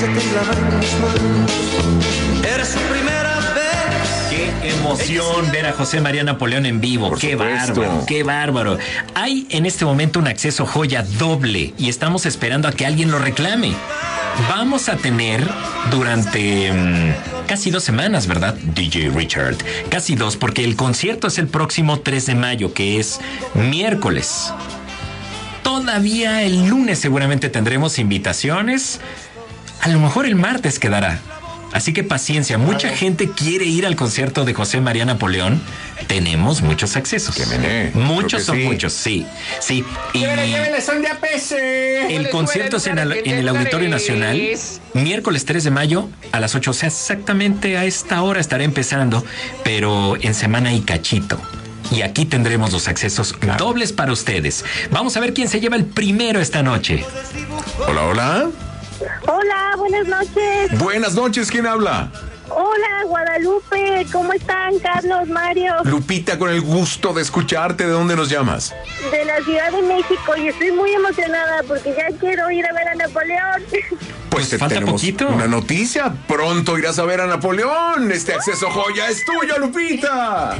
se temblaba en mis manos. Era su primera vez. Qué emoción ver a José María Napoleón en vivo. Por Qué supuesto. bárbaro, qué bárbaro. Hay en este momento un acceso joya doble y estamos esperando a que alguien lo reclame. Vamos a tener durante casi 2 semanas, ¿verdad? DJ Richard. Casi 2, porque el concierto es el próximo 3 de mayo, que es miércoles. Todavía el lunes seguramente tendremos invitaciones. A lo mejor el martes quedará. Así que paciencia, mucha gente quiere ir al concierto de José María Napoleón. Tenemos muchos accesos. Que mené. Muchos Creo que son sí. muchos, sí. Sí. Y Llévenle son de APC. el concierto es en el Auditorio Nacional, miércoles 3 de mayo a las 8. O sea, exactamente a esta hora estará empezando, pero en semana y cachito. Y aquí tendremos los accesos dobles para ustedes. Vamos a ver quién se lleva el primero esta noche. Hola, hola. Hola, buenas noches. Buenas noches, ¿quién habla? Hola, Guadalupe. ¿Cómo están, Carlos, Mario? Lupita, con el gusto de escucharte. ¿De dónde nos llamas? De la Ciudad de México y estoy muy emocionada porque ya quiero ir a ver a Napoleón. Pues te falta tenemos poquito. una noticia. Pronto irás a ver a Napoleón. Este acceso joya es tuyo, Lupita.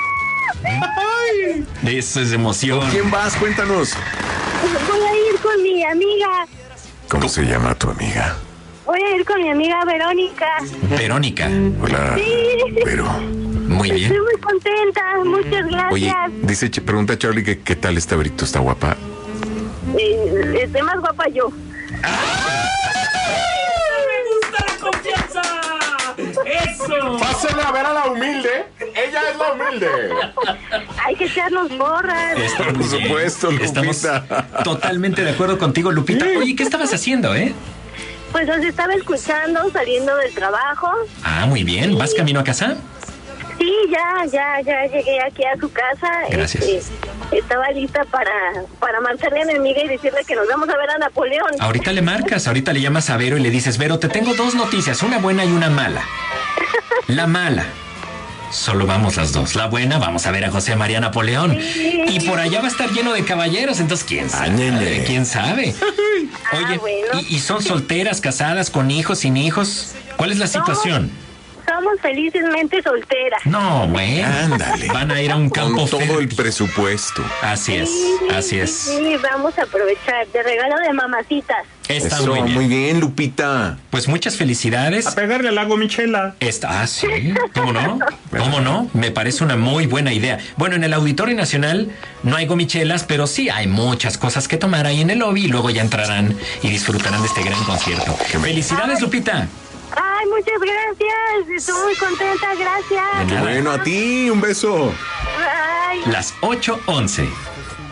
Ay. Eso es emoción. ¿Quién vas? Cuéntanos. Voy a ir con mi amiga. ¿Cómo se llama tu amiga? Voy a ir con mi amiga Verónica. Verónica. Hola. Sí. Pero, Muy bien. Estoy muy contenta. Muchas gracias. oye, pregunta Charlie que qué tal está Brito, ¿está guapa? Estoy más guapa yo. ¡Me gusta la confianza! ¡Eso! Pásenle a ver a la humilde. Ella es la humilde. Hay que echarnos porras. Está muy Por bien. supuesto, Lupita. Estamos totalmente de acuerdo contigo, Lupita. Oye, ¿qué estabas haciendo, Pues los estaba escuchando saliendo del trabajo. Ah, muy bien. ¿Vas camino a casa? Sí, ya llegué aquí a su casa. Gracias. Estaba lista para marcarle a mi amiga y decirle que nos vamos a ver a Napoleón. Ahorita le marcas, ahorita le llamas a Vero y le dices, Vero, te tengo 2 noticias, una buena y una mala. La mala, solo vamos las 2. La buena, vamos a ver a José María Napoleón. Y por allá va a estar lleno de caballeros, entonces quién sabe. Áñele. ¿Quién sabe? Oye, bueno. ¿y son solteras, casadas, con hijos, sin hijos? ¿Cuál es la situación? Somos felizmente solteras. No, bueno. Ándale. Van a ir a un campo Con todo el fértil. presupuesto. Así es, así es. Sí, vamos a aprovechar de regalo de mamacitas. Está Eso, muy bien. Lupita. Pues muchas felicidades. A pegarle al lago Michela. Sí, ¿cómo no? ¿Cómo no? Me parece una muy buena idea. Bueno, en el Auditorio Nacional no hay gomichelas, pero sí hay muchas cosas que tomar ahí en el lobby y luego ya entrarán y disfrutarán de este gran concierto. ¡Felicidades, Lupita! Ay, muchas gracias. Estoy muy contenta, gracias. De nada. Bueno, a ti, un beso. Ay. Las 8:11.